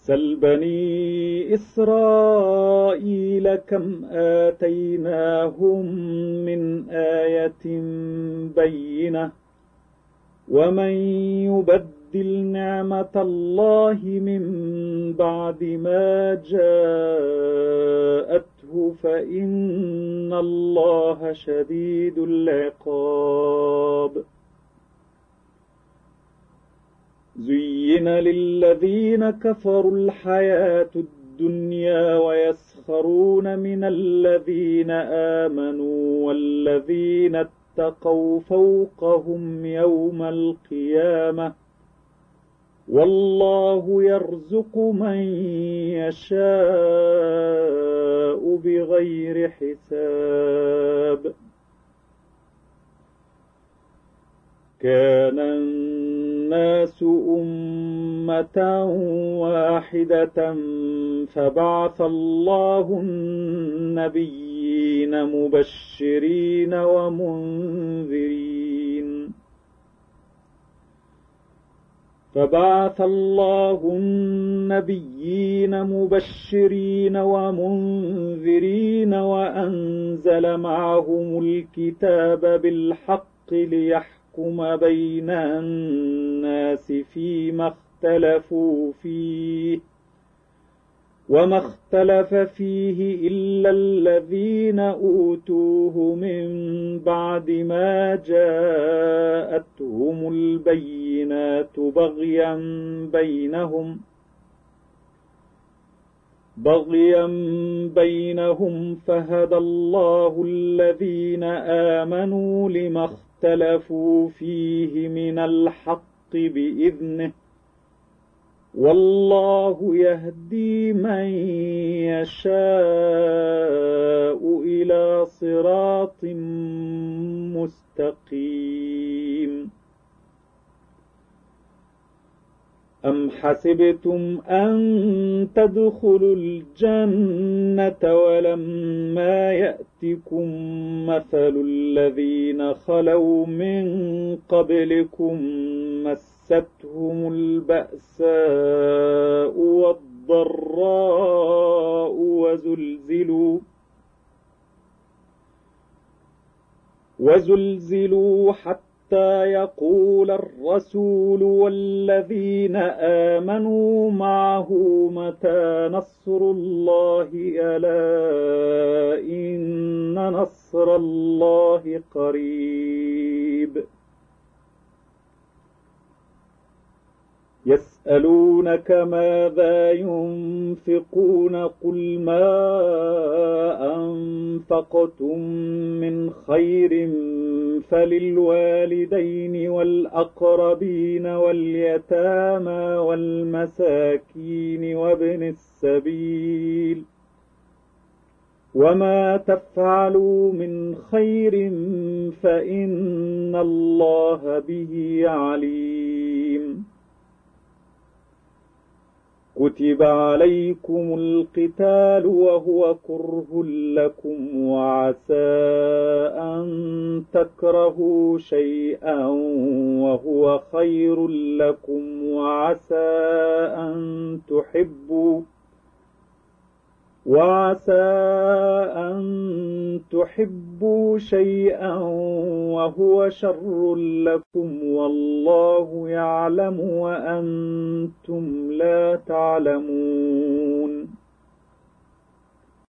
سل بني إسرائيل كم آتيناهم من آية بينة ومن يبدل نعمة الله من بعد ما جاءته فإن الله شديد العقاب زين للذين كفروا الحياة الدنيا ويسخرون من الذين آمنوا والذين اتقوا فوقهم يوم القيامة والله يرزق من يشاء بغير حساب كان الناس أمة واحدة فبعث الله النبيين مبشرين ومنذرين وأنزل معهم الكتاب بالحق ليحكم بين الناس فيما اختلفوا فيه وما اختلف فيه إلا الذين أوتوه من بعد ما جاءتهم البينات بغيا بينهم فهدى الله الذين آمنوا لما اختلفوا فيه من الحق بإذنه والله يهدي من يشاء إلى صراط مستقيم أم حسبتم أن تدخلوا الجنة ولما يأتكم مثل الذين خلوا من قبلكم مستهم البأساء والضراء وزلزلوا حتى يقول الرسول والذين آمنوا معه متى نصر الله ألا إن نصر الله قريب يسألونك ماذا ينفقون قل ما أنفقتم من خير فللوالدين والأقربين واليتامى والمساكين وابن السبيل وما تفعلوا من خير فإن الله به عليم كتب عليكم القتال وهو كره لكم وعسى أن تكرهوا شيئا وهو خير لكم وعسى أن تحبوا شيئا وهو شر لكم والله يعلم وأنتم لا تعلمون